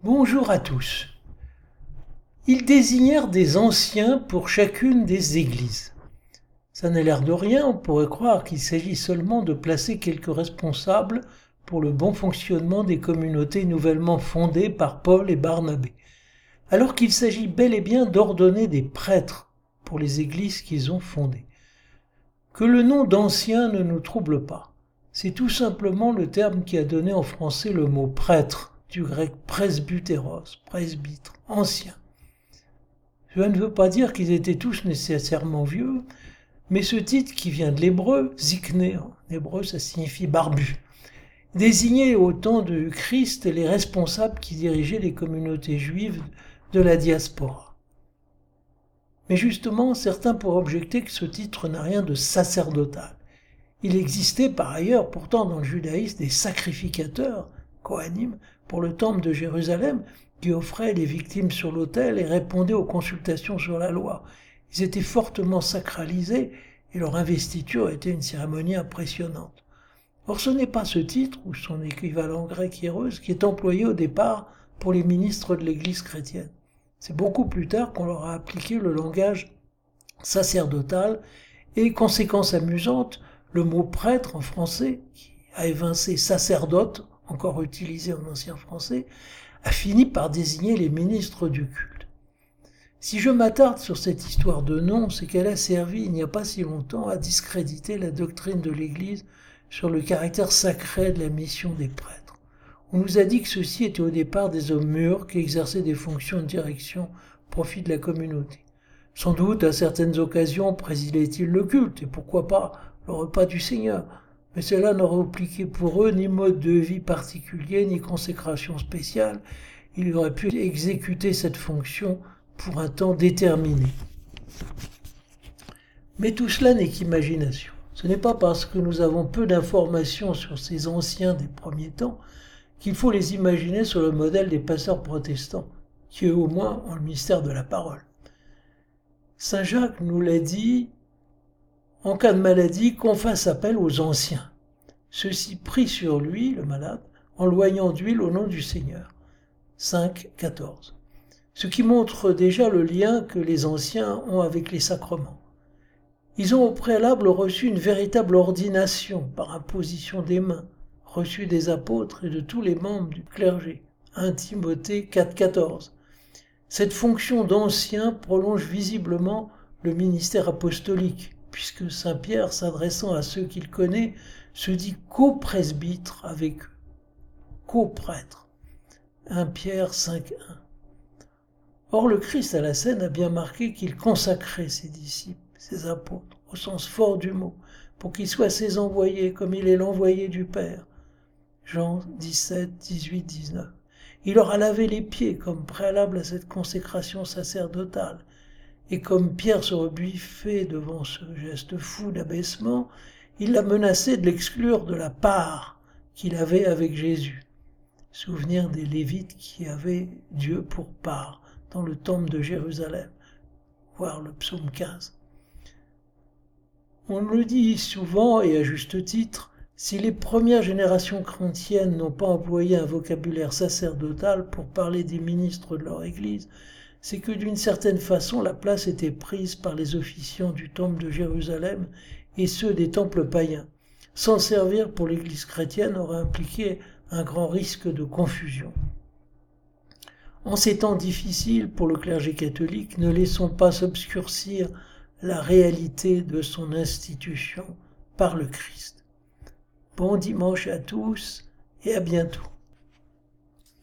Bonjour à tous. Ils désignèrent des anciens pour chacune des églises. Ça n'a l'air de rien, on pourrait croire qu'il s'agit seulement de placer quelques responsables pour le bon fonctionnement des communautés nouvellement fondées par Paul et Barnabé, alors qu'il s'agit bel et bien d'ordonner des prêtres pour les églises qu'ils ont fondées. Que le nom d'ancien ne nous trouble pas. C'est tout simplement le terme qui a donné en français le mot prêtre, du grec presbyteros, presbytre, ancien. Cela ne veut pas dire qu'ils étaient tous nécessairement vieux, mais ce titre qui vient de l'hébreu, zikné, en hébreu ça signifie barbu, désignait au temps de Christ les responsables qui dirigeaient les communautés juives de la diaspora. Mais justement, certains pourraient objecter que ce titre n'a rien de sacerdotal. Il existait par ailleurs pourtant dans le judaïsme des sacrificateurs, Kohanim, pour le temple de Jérusalem, qui offraient les victimes sur l'autel et répondaient aux consultations sur la loi. Ils étaient fortement sacralisés et leur investiture était une cérémonie impressionnante. Or ce n'est pas ce titre, ou son équivalent grec hiereus, qui est employé au départ pour les ministres de l'Église chrétienne. C'est beaucoup plus tard qu'on leur a appliqué le langage sacerdotal et, conséquence amusante, le mot prêtre en français, qui a évincé sacerdote, encore utilisé en ancien français, a fini par désigner les ministres du culte. Si je m'attarde sur cette histoire de nom, c'est qu'elle a servi il n'y a pas si longtemps à discréditer la doctrine de l'Église sur le caractère sacré de la mission des prêtres. On nous a dit que ceux-ci étaient au départ des hommes mûrs qui exerçaient des fonctions de direction au profit de la communauté. Sans doute, à certaines occasions, présidaient-ils le culte, et pourquoi pas le repas du Seigneur. Mais cela n'aurait impliqué pour eux ni mode de vie particulier, ni consécration spéciale. Ils auraient pu exécuter cette fonction pour un temps déterminé. Mais tout cela n'est qu'imagination. Ce n'est pas parce que nous avons peu d'informations sur ces anciens des premiers temps qu'il faut les imaginer sur le modèle des pasteurs protestants, qui eux au moins ont le mystère de la parole. Saint Jacques nous l'a dit, en cas de maladie, qu'on fasse appel aux anciens. Ceux-ci prient sur lui, le malade, en loignant d'huile au nom du Seigneur. 5,14. Ce qui montre déjà le lien que les anciens ont avec les sacrements. Ils ont au préalable reçu une véritable ordination par imposition des mains, reçue des apôtres et de tous les membres du clergé. 1 Timothée 4,14. Cette fonction d'ancien prolonge visiblement le ministère apostolique, puisque saint Pierre, s'adressant à ceux qu'il connaît, se dit co-presbytre avec eux, co-prêtre. 1 Pierre 5,1. Or le Christ à la scène a bien marqué qu'il consacrait ses disciples, ses apôtres, au sens fort du mot, pour qu'ils soient ses envoyés comme il est l'envoyé du Père. Jean 17, 18, 19. Il leur a lavé les pieds comme préalable à cette consécration sacerdotale. Et comme Pierre se rebuffait devant ce geste fou d'abaissement, il l'a menacé de l'exclure de la part qu'il avait avec Jésus. Souvenir des Lévites qui avaient Dieu pour part dans le temple de Jérusalem, voir le psaume 15. On le dit souvent, et à juste titre, si les premières générations chrétiennes n'ont pas employé un vocabulaire sacerdotal pour parler des ministres de leur Église, c'est que d'une certaine façon la place était prise par les officiants du temple de Jérusalem et ceux des temples païens. S'en servir pour l'Église chrétienne aurait impliqué un grand risque de confusion. En ces temps difficiles pour le clergé catholique, ne laissons pas s'obscurcir la réalité de son institution par le Christ. Bon dimanche à tous et à bientôt.